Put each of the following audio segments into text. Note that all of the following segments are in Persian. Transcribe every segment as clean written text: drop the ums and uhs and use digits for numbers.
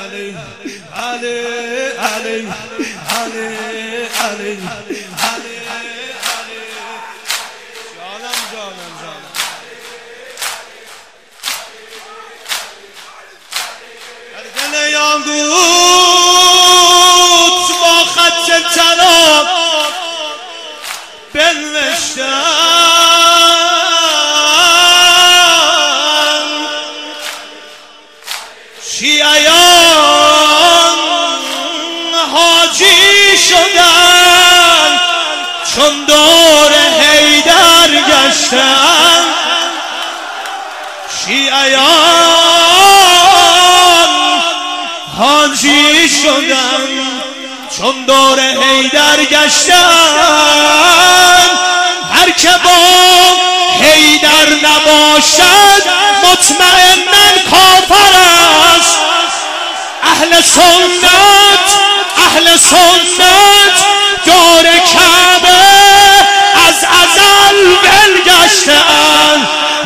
یاقوت با خط طلا بنوشتم شیعیان حاجی شدن چون دور حیدر گشتن شیعیان حاجی شدن چون دور حیدر گشتن هر که با حیدر نباشد مطمئناً کافر است اهل سنت دور کعبه از ازل بلگشتن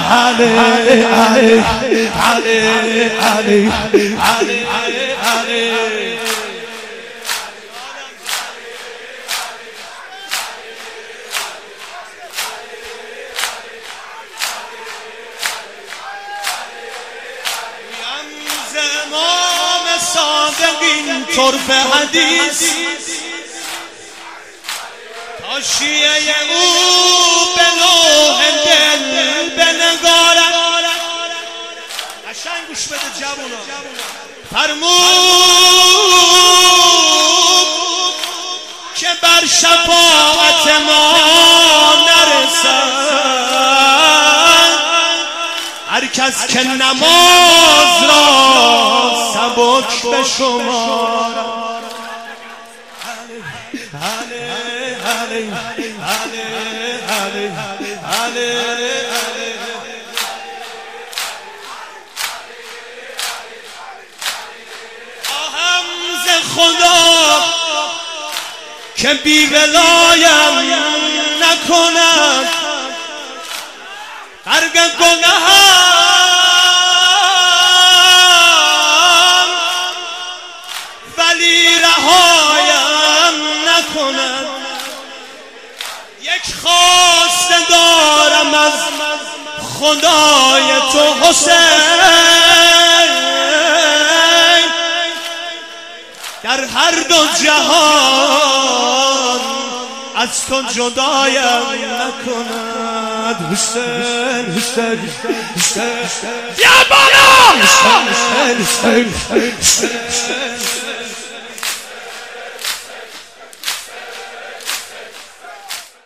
صادقین طرف حدیث تا شیعه او به لوح دل بنگارد قشنگ گوش بده جوونا فرمود که بر شفاعت ما نرسد هر کس که نماز را سبک به شمار آهم ز خدا که بی ولایم نکند غرق گناهم ولی رهایم نکند یک خواسته دارم از خدای تو حسین در هر دو جهان از تو جدایم نکند حسین یا بالا